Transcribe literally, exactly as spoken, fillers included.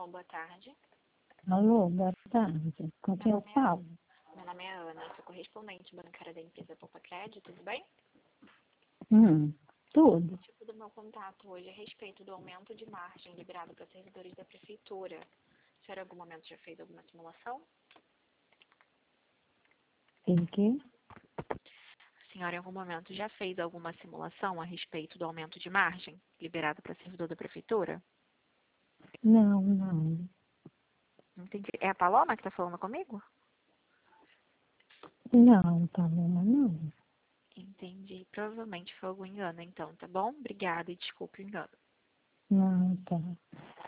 Alô, boa tarde. Alô, boa tarde. Com quem eu falo? Meu nome é Ana, sou correspondente bancária da empresa Poupa Crédito, tudo bem? Hum, O tudo. motivo do meu contato hoje é a respeito do aumento de margem liberado para servidores da prefeitura. A senhora em algum momento já fez alguma simulação? Em quê? A senhora em algum momento já fez alguma simulação a respeito do aumento de margem liberado para servidor da prefeitura? Não, não. Entendi. É a Paloma que está falando comigo? Não, Paloma, não. Entendi. Provavelmente foi algum engano, então, tá bom? Obrigada e desculpe o engano. Não, tá.